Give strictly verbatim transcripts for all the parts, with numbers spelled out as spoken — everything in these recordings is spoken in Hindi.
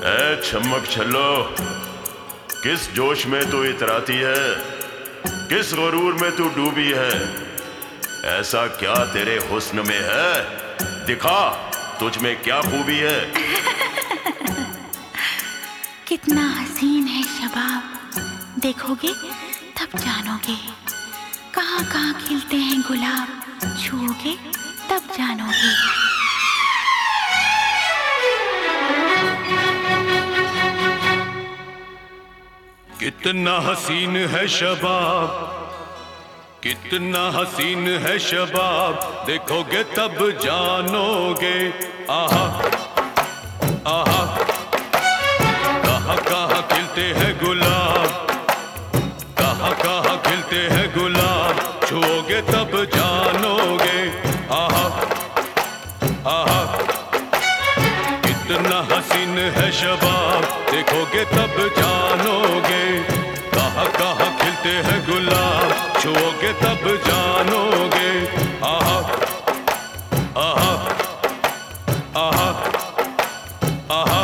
ए चमक छल्लो, किस जोश में तू इतराती है, किस गुरूर में तू डूबी है। ऐसा क्या तेरे हुस्न में है, दिखा तुझ में क्या खूबी है। कितना हसीन है शबाब, देखोगे तब जानोगे। कहाँ कहाँ खिलते हैं गुलाब, छूओगे तब जानोगे। कितना हसीन है शबाब, कितना हसीन है शबाब, देखोगे तब जानोगे। आहा आहा, कहाँ कहाँ खिलते हैं गुलाब, कहाँ कहाँ खिलते हैं गुलाब, छुओगे तब जानोगे। आहा आहा, कितना हसीन है शबाब, देखोगे तब जानोगे। कहाँ कहाँ खिलते हैं गुलाब, छुओगे तब जानोगे। आहा आहा आहा आहा।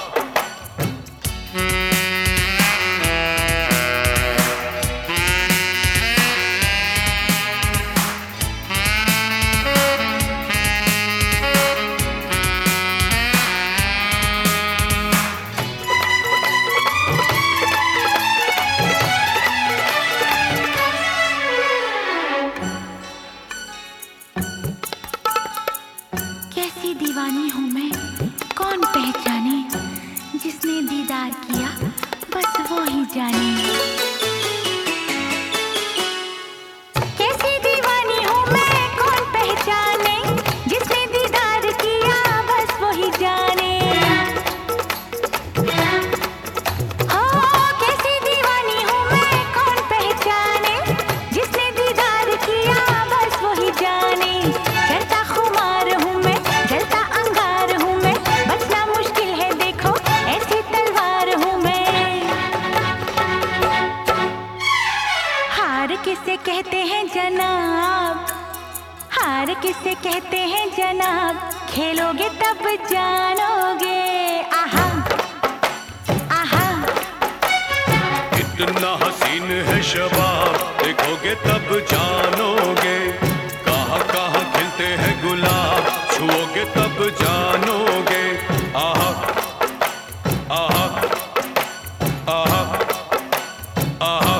कैसी दीवानी हूँ मैं, कौन पहचाने। जिसने दीदार किया बस वो ही जाने। कैसी दीवानी हूँ मैं, कौन पहचाने। जिसने दीदार किया बस वो ही जाने। हो कैसी दीवानी हूँ मैं, कौन पहचाने। जिसने दीदार किया बस वो ही जाने। चढ़ता खुमार हूँ मैं, जलता अंगार हूँ मैं, बचना मुश्किल है देखो ऐसी तलवार हूँ मैं। हार किसे कहते हैं जनाब, हार किसे कहते हैं जनाब, खेलोगे तब जानोगे। आहा आहा, कितना हसीन है शबाब, देखोगे तब जानोगे। कहाँ कहाँ खिलते हैं गुलाब, छुओगे तब जानोगे। आहा आहा आहा आहा।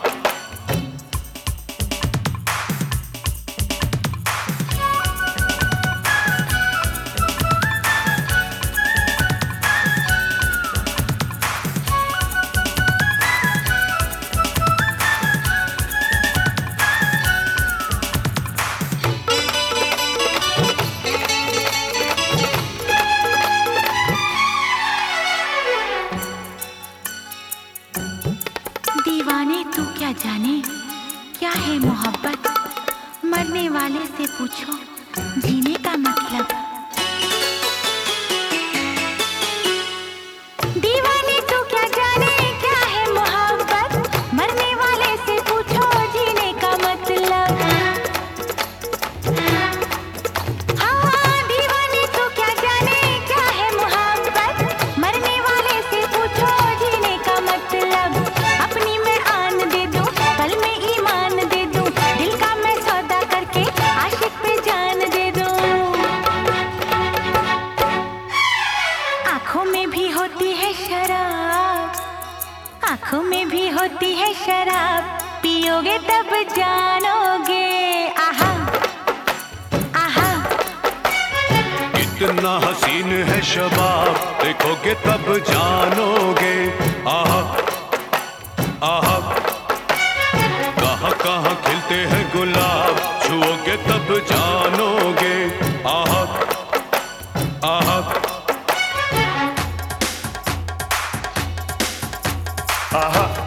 दीवाने तू क्या जाने, क्या है मोहब्बत। मरने वाले से पूछो जीने का मतलब। दीवाने तू क्या जाने, क्या है मोहब्बत। मरने वाले से पूछो जीने का मतलब। हाँ दीवाने तू क्या जाने, क्या है मोहब्बत। मरने वाले से पूछो जीने का मतलब। अपनी मैं आन दे दूं, पल में ईमान दे दूं, दिल का मैं सौदा करके आशिक पे जान दे दूं। आंखों में भी होती है शराब, आंखों में भी होती है शराब, पियोगे तब जानोगे। आहा आहा, कितना हसीन है शबाब, देखोगे तब जानोगे। आहा आहा, कहाँ कहाँ खिलते हैं गुलाब, छुओगे तब जानोगे। आहा आहा आहा